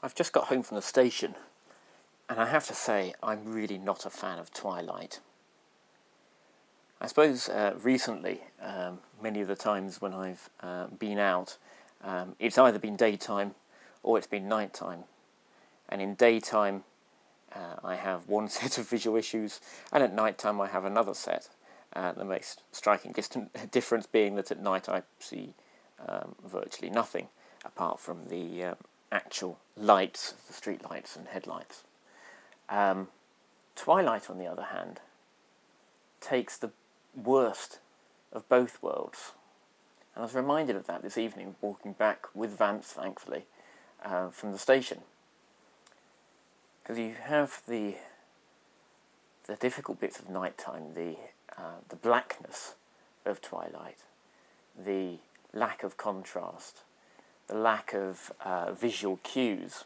I've just got home from the station, and I have to say I'm really not a fan of twilight. I suppose recently, many of the times when I've been out, it's either been daytime or it's been nighttime. And in daytime, I have one set of visual issues, and at nighttime I have another set. The most striking difference being that at night I see virtually nothing apart from the actual lights, the street lights and headlights. Twilight, on the other hand, takes the worst of both worlds. And I was reminded of that this evening, walking back with Vance, thankfully, from the station. Because you have the difficult bits of nighttime, the blackness of twilight, the lack of contrast, the lack of visual cues.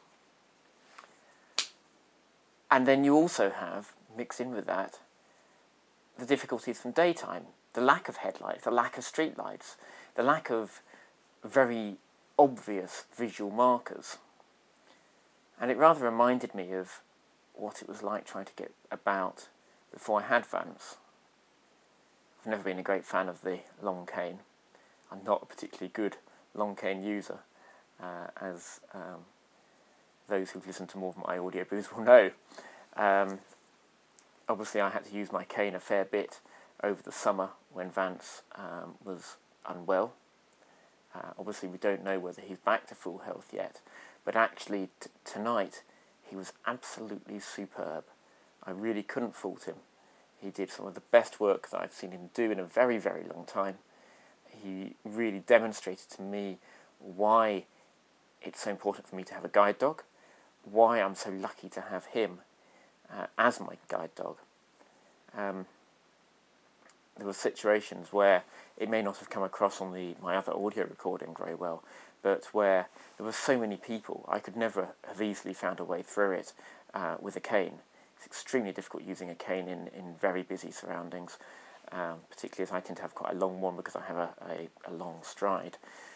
And then you also have, mixed in with that, the difficulties from daytime, the lack of headlights, the lack of street lights, the lack of very obvious visual markers. And it rather reminded me of what it was like trying to get about before I had Vance. I've never been a great fan of the long cane. I'm not a particularly good long cane user, as those who've listened to more of my audio booths will know. Obviously I had to use my cane a fair bit over the summer when Vance was unwell. Obviously we don't know whether he's back to full health yet, but actually tonight he was absolutely superb. I really couldn't fault him. He did some of the best work that I've seen him do in a very, very long time. He really demonstrated to me why it's so important for me to have a guide dog, why I'm so lucky to have him as my guide dog. There were situations where it may not have come across on my other audio recording very well, but where there were so many people, I could never have easily found a way through it with a cane. It's extremely difficult using a cane in very busy surroundings, particularly as I tend to have quite a long one because I have a long stride.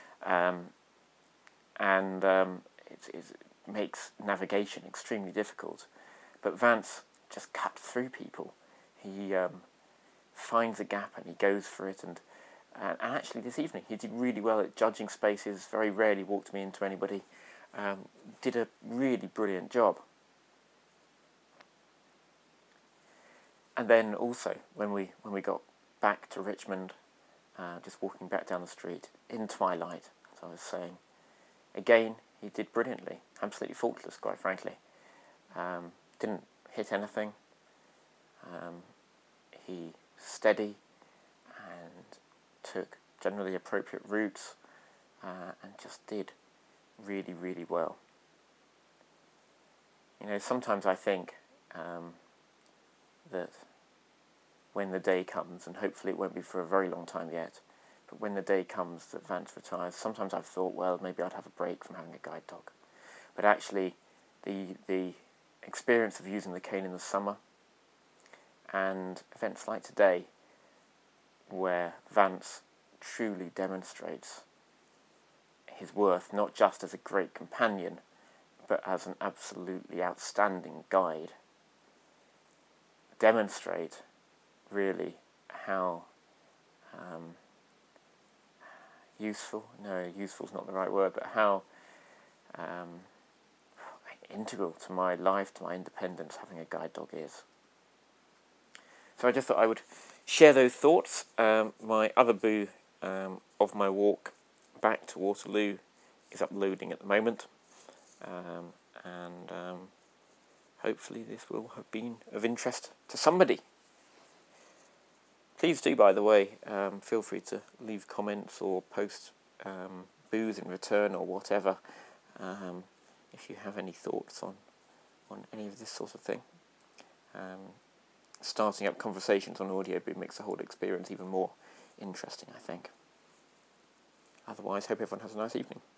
It makes navigation extremely difficult. But Vance just cut through people. He finds a gap and he goes for it. And actually this evening he did really well at judging spaces, very rarely walked me into anybody. Did a really brilliant job. And then also, when we got back to Richmond, just walking back down the street, in twilight, as I was saying, again, he did brilliantly, absolutely faultless, quite frankly. Didn't hit anything. He steady and took generally appropriate routes and just did really, really well. You know, sometimes I think that when the day comes, and hopefully it won't be for a very long time yet, but when the day comes that Vance retires, sometimes I've thought, well, maybe I'd have a break from having a guide dog. But actually, the experience of using the cane in the summer and events like today, where Vance truly demonstrates his worth, not just as a great companion, but as an absolutely outstanding guide, demonstrate really how useful's not the right word, but how integral to my life, to my independence, having a guide dog is. So I just thought I would share those thoughts. My other boo of my walk back to Waterloo is uploading at the moment, and hopefully this will have been of interest to somebody. Please do, by the way, feel free to leave comments or post boos in return or whatever, if you have any thoughts on any of this sort of thing. Starting up conversations on Audioboo makes the whole experience even more interesting, I think. Otherwise, hope everyone has a nice evening.